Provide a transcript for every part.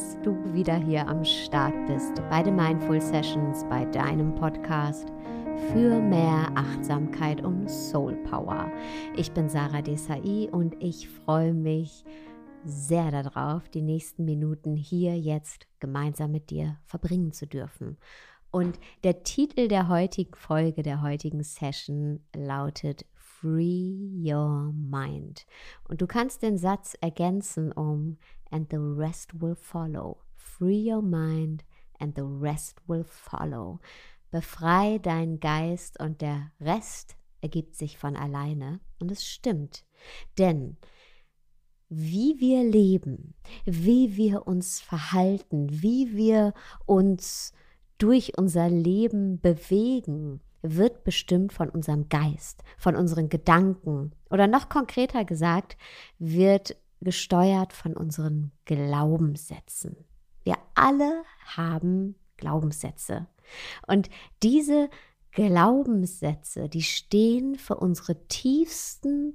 dass du wieder hier am Start bist bei den Mindful Sessions, bei deinem Podcast für mehr Achtsamkeit und Soul Power. Ich bin Sarah Desai und ich freue mich sehr darauf, die nächsten Minuten hier jetzt gemeinsam mit dir verbringen zu dürfen. Und der Titel der heutigen Folge, der heutigen Session lautet Free Your Mind. Und du kannst den Satz ergänzen um And the rest will follow. Free your mind and the rest will follow. Befrei deinen Geist und der Rest ergibt sich von alleine. Und es stimmt, denn wie wir leben, wie wir uns verhalten, wie wir uns durch unser Leben bewegen, wird bestimmt von unserem Geist, von unseren Gedanken oder noch konkreter gesagt, wird gesteuert von unseren Glaubenssätzen. Wir alle haben Glaubenssätze und diese Glaubenssätze, die stehen für unsere tiefsten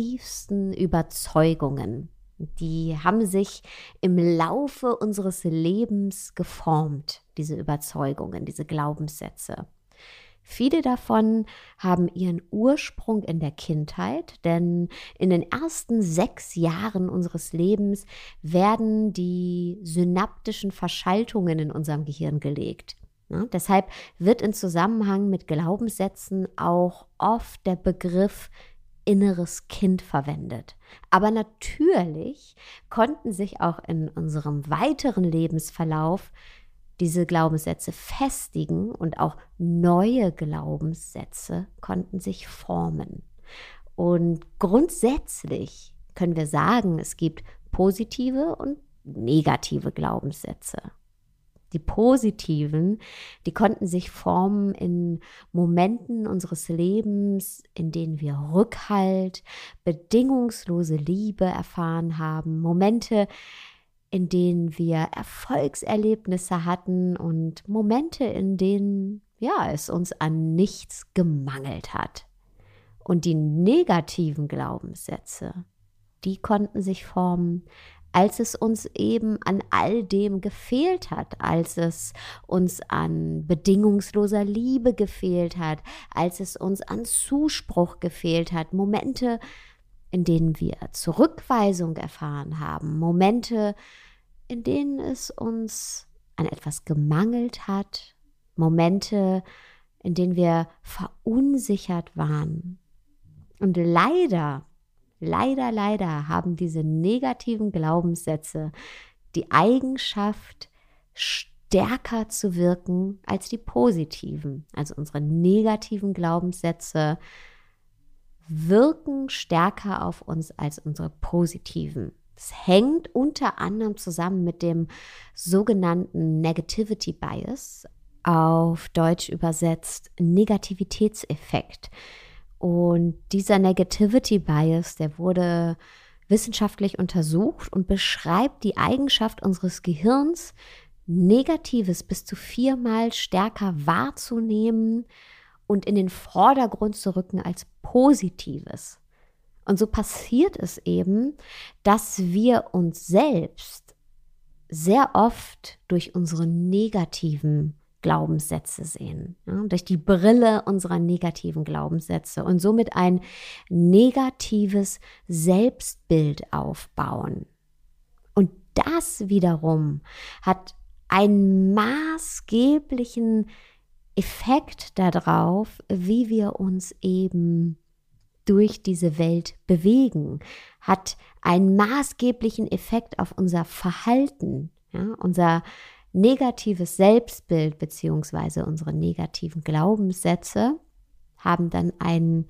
Überzeugungen. Die haben sich im Laufe unseres Lebens geformt, diese Überzeugungen, diese Glaubenssätze. Viele davon haben ihren Ursprung in der Kindheit, denn in den ersten 6 Jahren unseres Lebens werden die synaptischen Verschaltungen in unserem Gehirn gelegt. Ja, deshalb wird in Zusammenhang mit Glaubenssätzen auch oft der Begriff inneres Kind verwendet. Aber natürlich konnten sich auch in unserem weiteren Lebensverlauf diese Glaubenssätze festigen und auch neue Glaubenssätze konnten sich formen. Und grundsätzlich können wir sagen, es gibt positive und negative Glaubenssätze. Die positiven, die konnten sich formen in Momenten unseres Lebens, in denen wir Rückhalt, bedingungslose Liebe erfahren haben, Momente, in denen wir Erfolgserlebnisse hatten und Momente, in denen es uns an nichts gemangelt hat. Und die negativen Glaubenssätze, die konnten sich formen, als es uns eben an all dem gefehlt hat, als es uns an bedingungsloser Liebe gefehlt hat, als es uns an Zuspruch gefehlt hat, Momente, in denen wir Zurückweisung erfahren haben, Momente, in denen es uns an etwas gemangelt hat, Momente, in denen wir verunsichert waren. Und leider haben diese negativen Glaubenssätze die Eigenschaft, stärker zu wirken als die positiven. Also unsere negativen Glaubenssätze wirken stärker auf uns als unsere positiven. Es hängt unter anderem zusammen mit dem sogenannten Negativity Bias, auf Deutsch übersetzt Negativitätseffekt. Und dieser Negativity Bias, der wurde wissenschaftlich untersucht und beschreibt die Eigenschaft unseres Gehirns, Negatives bis zu 4-mal stärker wahrzunehmen und in den Vordergrund zu rücken als Positives. Und so passiert es eben, dass wir uns selbst sehr oft durch unsere negativen Glaubenssätze sehen, durch die Brille unserer negativen Glaubenssätze und somit ein negatives Selbstbild aufbauen. Und das wiederum hat einen maßgeblichen Effekt darauf, wie wir uns eben durch diese Welt bewegen, hat einen maßgeblichen Effekt auf unser Verhalten, unser negatives Selbstbild bzw. unsere negativen Glaubenssätze haben dann einen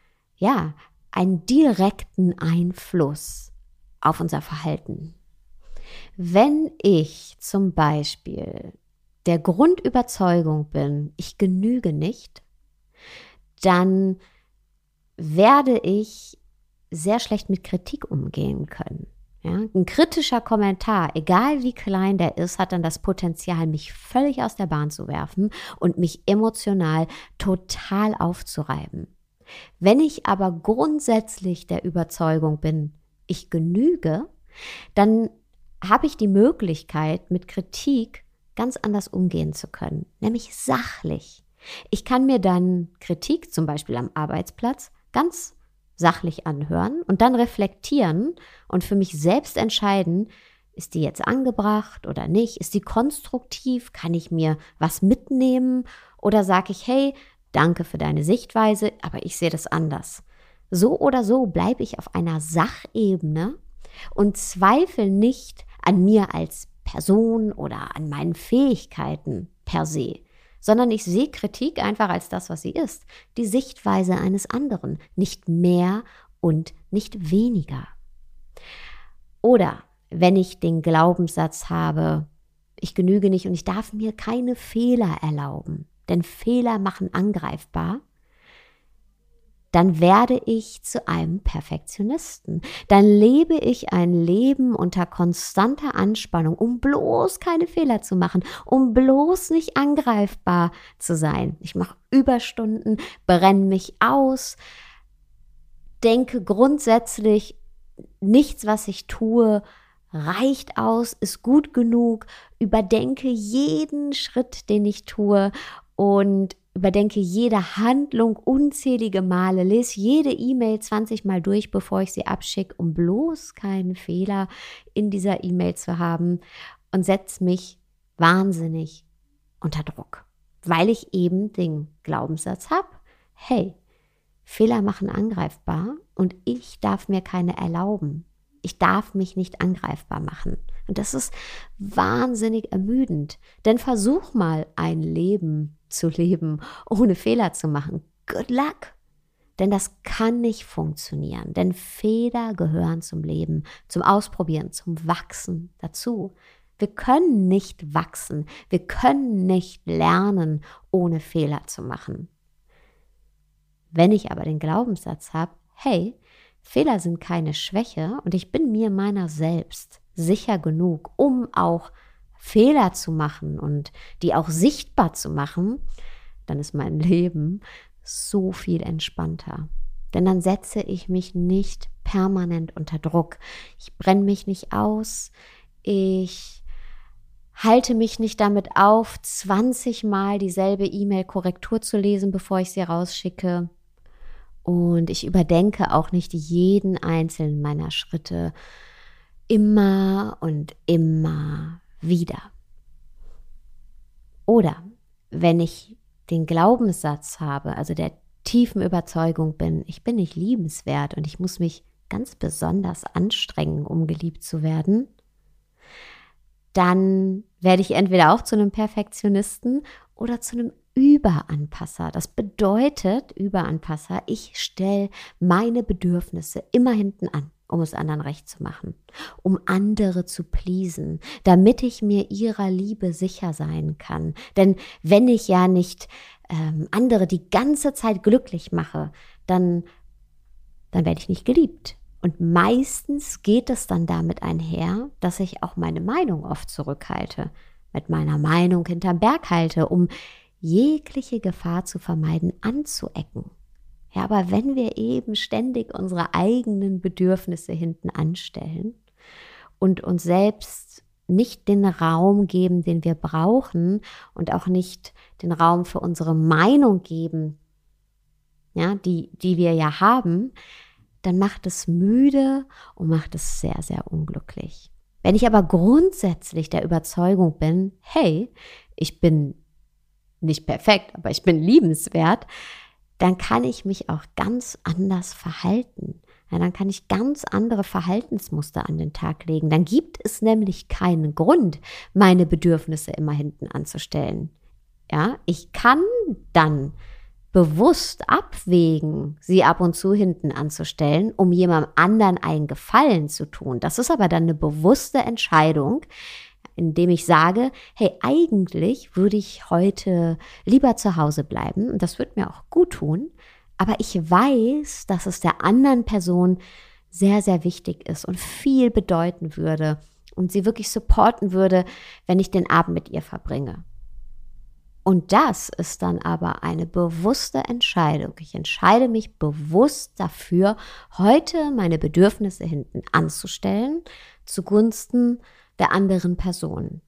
direkten Einfluss auf unser Verhalten. Wenn ich zum Beispiel der Grundüberzeugung bin, ich genüge nicht, dann werde ich sehr schlecht mit Kritik umgehen können. Ja, ein kritischer Kommentar, egal wie klein der ist, hat dann das Potenzial, mich völlig aus der Bahn zu werfen und mich emotional total aufzureiben. Wenn ich aber grundsätzlich der Überzeugung bin, ich genüge, dann habe ich die Möglichkeit, mit Kritik ganz anders umgehen zu können, nämlich sachlich. Ich kann mir dann Kritik zum Beispiel am Arbeitsplatz ganz sachlich anhören und dann reflektieren und für mich selbst entscheiden, ist die jetzt angebracht oder nicht? Ist die konstruktiv? Kann ich mir was mitnehmen? Oder sage ich, hey, danke für deine Sichtweise, aber ich sehe das anders. So oder so bleibe ich auf einer Sachebene und zweifle nicht an mir als Person oder an meinen Fähigkeiten per se, sondern ich sehe Kritik einfach als das, was sie ist, die Sichtweise eines anderen, nicht mehr und nicht weniger. Oder wenn ich den Glaubenssatz habe, ich genüge nicht und ich darf mir keine Fehler erlauben, denn Fehler machen angreifbar, dann werde ich zu einem Perfektionisten. Dann lebe ich ein Leben unter konstanter Anspannung, um bloß keine Fehler zu machen, um bloß nicht angreifbar zu sein. Ich mache Überstunden, brenne mich aus, denke grundsätzlich, nichts, was ich tue, reicht aus, ist gut genug, überdenke jeden Schritt, den ich tue und überdenke jede Handlung unzählige Male, lese jede E-Mail 20 Mal durch, bevor ich sie abschicke, um bloß keinen Fehler in dieser E-Mail zu haben und setze mich wahnsinnig unter Druck, weil ich eben den Glaubenssatz habe, hey, Fehler machen angreifbar und ich darf mir keine erlauben. Ich darf mich nicht angreifbar machen. Und das ist wahnsinnig ermüdend. Denn versuch mal, ein Leben zu leben, ohne Fehler zu machen. Good luck. Denn das kann nicht funktionieren. Denn Fehler gehören zum Leben, zum Ausprobieren, zum Wachsen dazu. Wir können nicht wachsen. Wir können nicht lernen, ohne Fehler zu machen. Wenn ich aber den Glaubenssatz habe, hey, Fehler sind keine Schwäche und ich bin mir meiner selbst sicher genug, um auch Fehler zu machen und die auch sichtbar zu machen, dann ist mein Leben so viel entspannter. Denn dann setze ich mich nicht permanent unter Druck. Ich brenne mich nicht aus. Ich halte mich nicht damit auf, 20 Mal dieselbe E-Mail-Korrektur zu lesen, bevor ich sie rausschicke. Und ich überdenke auch nicht jeden einzelnen meiner Schritte immer und immer wieder. Oder wenn ich den Glaubenssatz habe, also der tiefen Überzeugung bin, ich bin nicht liebenswert und ich muss mich ganz besonders anstrengen, um geliebt zu werden, dann werde ich entweder auch zu einem Perfektionisten oder zu einem Überanpasser. Das bedeutet, Überanpasser, ich stelle meine Bedürfnisse immer hinten an, um es anderen recht zu machen, um andere zu pleasen, damit ich mir ihrer Liebe sicher sein kann. Denn wenn ich ja nicht andere die ganze Zeit glücklich mache, dann werde ich nicht geliebt. Und meistens geht es dann damit einher, dass ich auch meine Meinung oft zurückhalte, mit meiner Meinung hinterm Berg halte, um jegliche Gefahr zu vermeiden, anzuecken. Ja, aber wenn wir eben ständig unsere eigenen Bedürfnisse hinten anstellen und uns selbst nicht den Raum geben, den wir brauchen und auch nicht den Raum für unsere Meinung geben, ja, die wir ja haben, dann macht es müde und macht es sehr, sehr unglücklich. Wenn ich aber grundsätzlich der Überzeugung bin, hey, ich bin nicht perfekt, aber ich bin liebenswert, dann kann ich mich auch ganz anders verhalten. Ja, dann kann ich ganz andere Verhaltensmuster an den Tag legen. Dann gibt es nämlich keinen Grund, meine Bedürfnisse immer hinten anzustellen. Ja, ich kann dann bewusst abwägen, sie ab und zu hinten anzustellen, um jemandem anderen einen Gefallen zu tun. Das ist aber dann eine bewusste Entscheidung, indem ich sage, hey, eigentlich würde ich heute lieber zu Hause bleiben und das wird mir auch gut tun, aber ich weiß, dass es der anderen Person sehr, sehr wichtig ist und viel bedeuten würde und sie wirklich supporten würde, wenn ich den Abend mit ihr verbringe. Und das ist dann aber eine bewusste Entscheidung. Ich entscheide mich bewusst dafür, heute meine Bedürfnisse hinten anzustellen, zugunsten der anderen Person.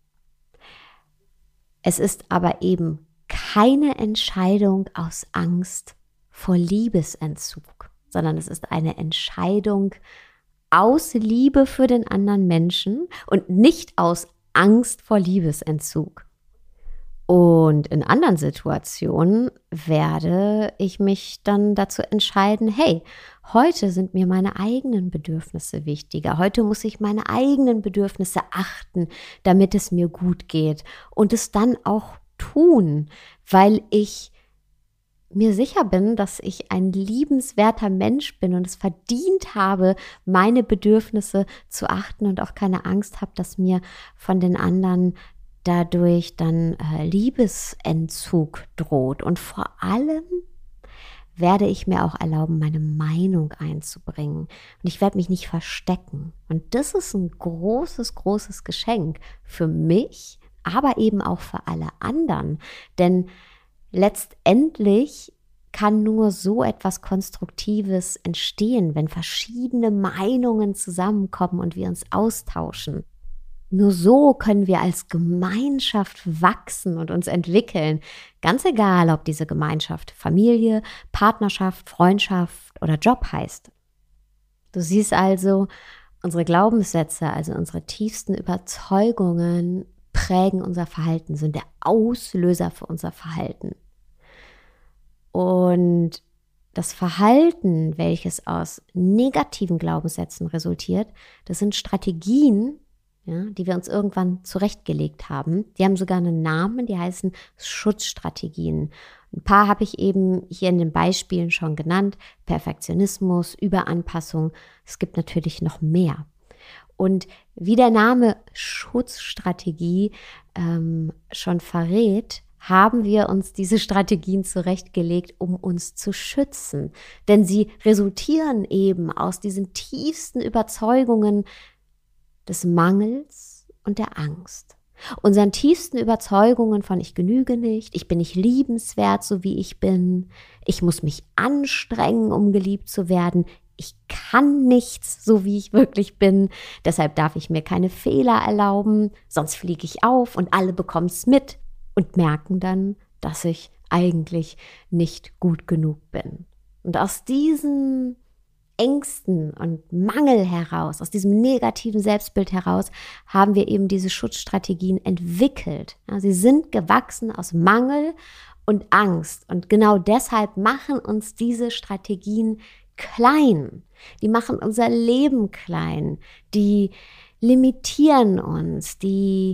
Es ist aber eben keine Entscheidung aus Angst vor Liebesentzug, sondern es ist eine Entscheidung aus Liebe für den anderen Menschen und nicht aus Angst vor Liebesentzug. Und in anderen Situationen werde ich mich dann dazu entscheiden, hey, heute sind mir meine eigenen Bedürfnisse wichtiger. Heute muss ich meine eigenen Bedürfnisse achten, damit es mir gut geht. Und es dann auch tun, weil ich mir sicher bin, dass ich ein liebenswerter Mensch bin und es verdient habe, meine Bedürfnisse zu achten und auch keine Angst habe, dass mir von den anderen dadurch dann Liebesentzug droht. Und vor allem werde ich mir auch erlauben, meine Meinung einzubringen. Und ich werde mich nicht verstecken. Und das ist ein großes, großes Geschenk für mich, aber eben auch für alle anderen. Denn letztendlich kann nur so etwas Konstruktives entstehen, wenn verschiedene Meinungen zusammenkommen und wir uns austauschen. Nur so können wir als Gemeinschaft wachsen und uns entwickeln. Ganz egal, ob diese Gemeinschaft Familie, Partnerschaft, Freundschaft oder Job heißt. Du siehst also, unsere Glaubenssätze, also unsere tiefsten Überzeugungen, prägen unser Verhalten, sind der Auslöser für unser Verhalten. Und das Verhalten, welches aus negativen Glaubenssätzen resultiert, das sind Strategien, ja, die wir uns irgendwann zurechtgelegt haben. Die haben sogar einen Namen, die heißen Schutzstrategien. Ein paar habe ich eben hier in den Beispielen schon genannt. Perfektionismus, Überanpassung. Es gibt natürlich noch mehr. Und wie der Name Schutzstrategie schon verrät, haben wir uns diese Strategien zurechtgelegt, um uns zu schützen. Denn sie resultieren eben aus diesen tiefsten Überzeugungen des Mangels und der Angst. Unseren tiefsten Überzeugungen von ich genüge nicht, ich bin nicht liebenswert, so wie ich bin, ich muss mich anstrengen, um geliebt zu werden, ich kann nichts, so wie ich wirklich bin, deshalb darf ich mir keine Fehler erlauben, sonst fliege ich auf und alle bekommen es mit und merken dann, dass ich eigentlich nicht gut genug bin. Und aus diesen Ängsten und Mangel heraus, aus diesem negativen Selbstbild heraus, haben wir eben diese Schutzstrategien entwickelt. Ja, sie sind gewachsen aus Mangel und Angst. Und genau deshalb machen uns diese Strategien klein. Die machen unser Leben klein. Die limitieren uns. Die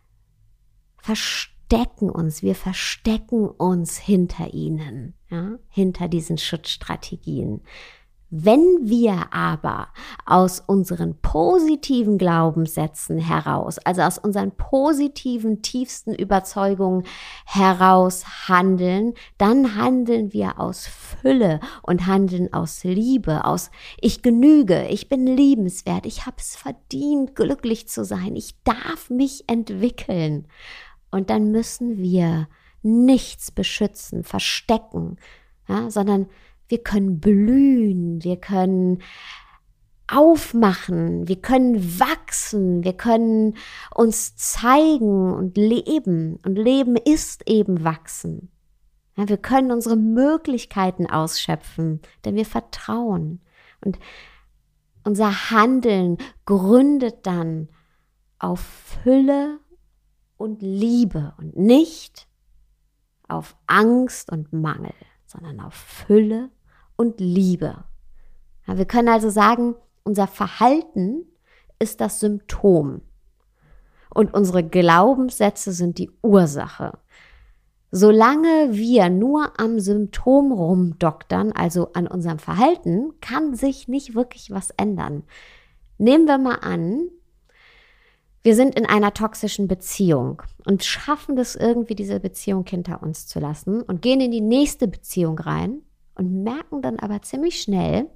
verstecken uns. Wir verstecken uns hinter ihnen, ja, hinter diesen Schutzstrategien. Wenn wir aber aus unseren positiven Glaubenssätzen heraus, also aus unseren positiven, tiefsten Überzeugungen heraus handeln, dann handeln wir aus Fülle und handeln aus Liebe, aus ich genüge, ich bin liebenswert, ich habe es verdient, glücklich zu sein, ich darf mich entwickeln. Und dann müssen wir nichts beschützen, verstecken, ja, sondern wir können blühen, wir können aufmachen, wir können wachsen, wir können uns zeigen und leben. Und Leben ist eben wachsen. Ja, wir können unsere Möglichkeiten ausschöpfen, denn wir vertrauen. Und unser Handeln gründet dann auf Fülle und Liebe und nicht auf Angst und Mangel, sondern auf Fülle und Liebe. Ja, wir können also sagen, unser Verhalten ist das Symptom und unsere Glaubenssätze sind die Ursache. Solange wir nur am Symptom rumdoktern, also an unserem Verhalten, kann sich nicht wirklich was ändern. Nehmen wir mal an, wir sind in einer toxischen Beziehung und schaffen das irgendwie, diese Beziehung hinter uns zu lassen und gehen in die nächste Beziehung rein und merken dann aber ziemlich schnell,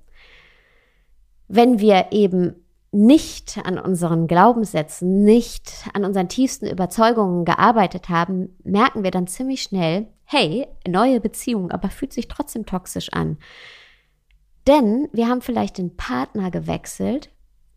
wenn wir eben nicht an unseren Glaubenssätzen, nicht an unseren tiefsten Überzeugungen gearbeitet haben, merken wir dann ziemlich schnell, hey, neue Beziehung, aber fühlt sich trotzdem toxisch an. Denn wir haben vielleicht den Partner gewechselt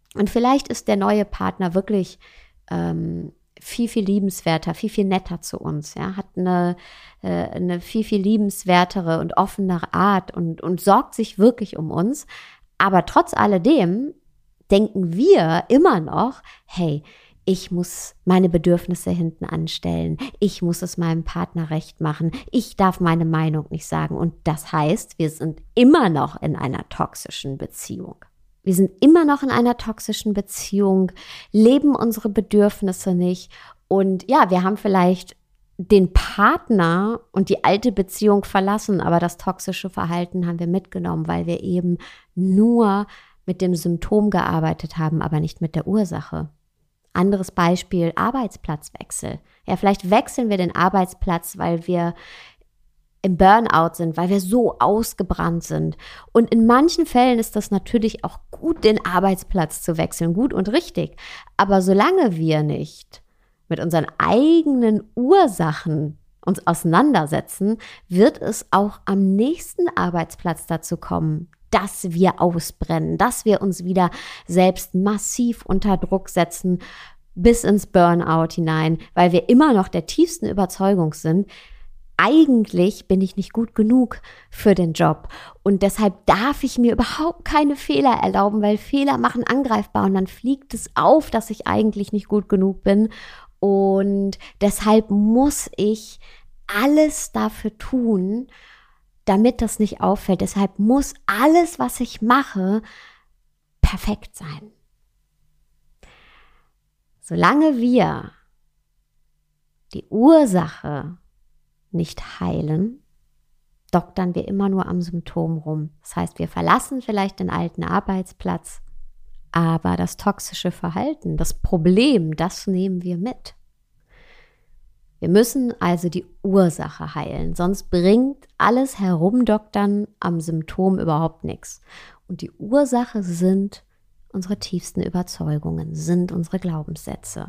Und vielleicht ist der neue Partner wirklich viel, viel liebenswerter, viel, viel netter zu uns, ja, hat eine viel, viel liebenswertere und offenere Art und sorgt sich wirklich um uns. Aber trotz alledem denken wir immer noch, hey, ich muss meine Bedürfnisse hinten anstellen, ich muss es meinem Partner recht machen, ich darf meine Meinung nicht sagen. Und das heißt, wir sind immer noch in einer toxischen Beziehung. Wir sind immer noch in einer toxischen Beziehung, leben unsere Bedürfnisse nicht. Und ja, wir haben vielleicht den Partner und die alte Beziehung verlassen, aber das toxische Verhalten haben wir mitgenommen, weil wir eben nur mit dem Symptom gearbeitet haben, aber nicht mit der Ursache. Anderes Beispiel, Arbeitsplatzwechsel. Ja, vielleicht wechseln wir den Arbeitsplatz, weil wir im Burnout sind, weil wir so ausgebrannt sind. Und in manchen Fällen ist das natürlich auch gut, den Arbeitsplatz zu wechseln, gut und richtig. Aber solange wir nicht mit unseren eigenen Ursachen uns auseinandersetzen, wird es auch am nächsten Arbeitsplatz dazu kommen, dass wir ausbrennen, dass wir uns wieder selbst massiv unter Druck setzen, bis ins Burnout hinein, weil wir immer noch der tiefsten Überzeugung sind, eigentlich bin ich nicht gut genug für den Job und deshalb darf ich mir überhaupt keine Fehler erlauben, weil Fehler machen angreifbar und dann fliegt es auf, dass ich eigentlich nicht gut genug bin und deshalb muss ich alles dafür tun, damit das nicht auffällt. Deshalb muss alles, was ich mache, perfekt sein. Solange wir die Ursache nicht heilen, doktern wir immer nur am Symptom rum. Das heißt, wir verlassen vielleicht den alten Arbeitsplatz, aber das toxische Verhalten, das Problem, das nehmen wir mit. Wir müssen also die Ursache heilen, sonst bringt alles Herumdoktern am Symptom überhaupt nichts. Und die Ursache sind unsere tiefsten Überzeugungen, sind unsere Glaubenssätze.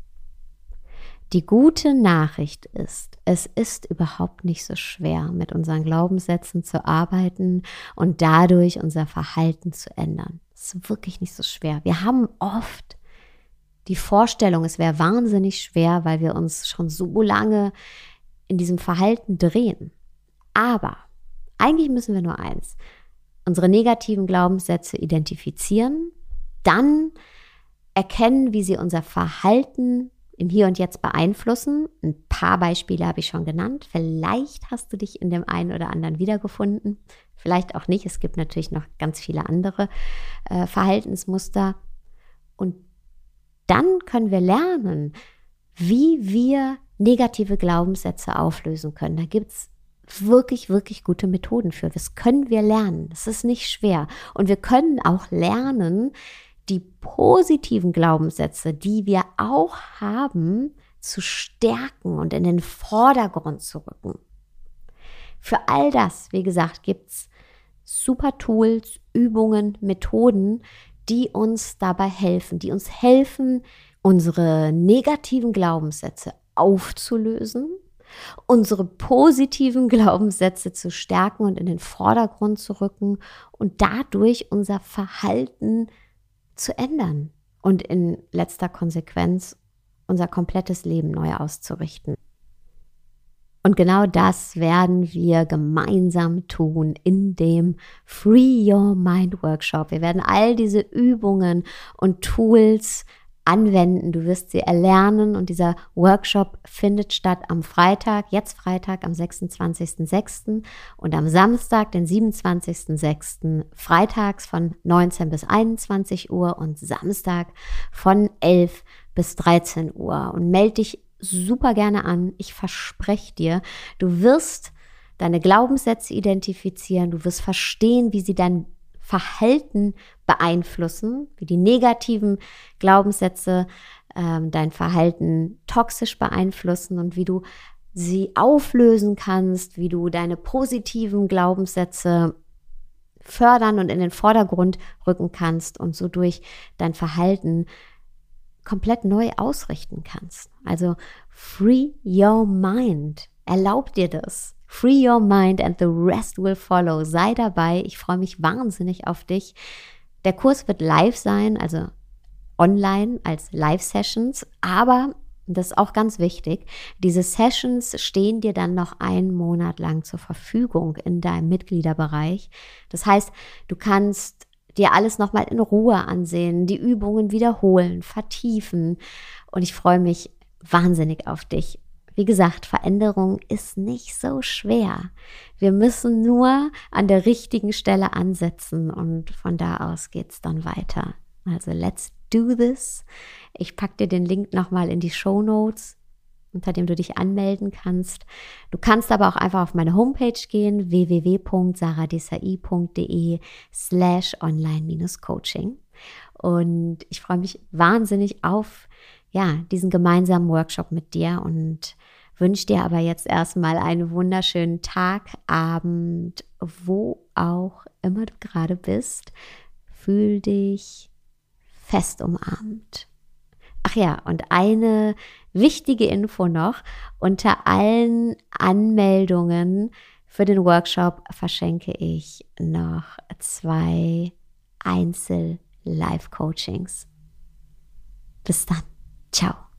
Die gute Nachricht ist, es ist überhaupt nicht so schwer, mit unseren Glaubenssätzen zu arbeiten und dadurch unser Verhalten zu ändern. Es ist wirklich nicht so schwer. Wir haben oft die Vorstellung, es wäre wahnsinnig schwer, weil wir uns schon so lange in diesem Verhalten drehen. Aber eigentlich müssen wir nur eins: unsere negativen Glaubenssätze identifizieren, dann erkennen, wie sie unser Verhalten im Hier und Jetzt beeinflussen. Ein paar Beispiele habe ich schon genannt. Vielleicht hast du dich in dem einen oder anderen wiedergefunden, vielleicht auch nicht. Es gibt natürlich noch ganz viele andere Verhaltensmuster. Und dann können wir lernen, wie wir negative Glaubenssätze auflösen können. Da gibt es wirklich, wirklich gute Methoden für. Das können wir lernen. Das ist nicht schwer. Und wir können auch lernen, die positiven Glaubenssätze, die wir auch haben, zu stärken und in den Vordergrund zu rücken. Für all das, wie gesagt, gibt es super Tools, Übungen, Methoden, die uns dabei helfen, unsere negativen Glaubenssätze aufzulösen, unsere positiven Glaubenssätze zu stärken und in den Vordergrund zu rücken und dadurch unser Verhalten zu ändern und in letzter Konsequenz unser komplettes Leben neu auszurichten. Und genau das werden wir gemeinsam tun in dem Free Your Mind Workshop. Wir werden all diese Übungen und Tools anwenden. Du wirst sie erlernen und dieser Workshop findet statt am Freitag, jetzt Freitag, am 26.06. und am Samstag, den 27.06. freitags von 19 bis 21 Uhr und Samstag von 11 bis 13 Uhr. Und melde dich super gerne an. Ich verspreche dir, du wirst deine Glaubenssätze identifizieren, du wirst verstehen, wie sie dein Verhalten beeinflussen, wie die negativen Glaubenssätze dein Verhalten toxisch beeinflussen und wie du sie auflösen kannst, wie du deine positiven Glaubenssätze fördern und in den Vordergrund rücken kannst und so durch dein Verhalten komplett neu ausrichten kannst. Also free your mind. Erlaub dir das. Free your mind and the rest will follow. Sei dabei. Ich freue mich wahnsinnig auf dich. Der Kurs wird live sein, also online als Live-Sessions, aber das ist auch ganz wichtig, diese Sessions stehen dir dann noch einen Monat lang zur Verfügung in deinem Mitgliederbereich. Das heißt, du kannst dir alles nochmal in Ruhe ansehen, die Übungen wiederholen, vertiefen und ich freue mich wahnsinnig auf dich. Wie gesagt, Veränderung ist nicht so schwer. Wir müssen nur an der richtigen Stelle ansetzen und von da aus geht's dann weiter. Also let's do this. Ich packe dir den Link nochmal in die Shownotes, unter dem du dich anmelden kannst. Du kannst aber auch einfach auf meine Homepage gehen, www.saradesai.de/online-coaching. Und ich freue mich wahnsinnig auf diesen gemeinsamen Workshop mit dir und wünsche dir aber jetzt erstmal einen wunderschönen Tag, Abend, wo auch immer du gerade bist. Fühl dich fest umarmt. Ach ja, und eine wichtige Info noch: Unter allen Anmeldungen für den Workshop verschenke ich noch 2 Einzel-Live-Coachings. Bis dann. Ciao.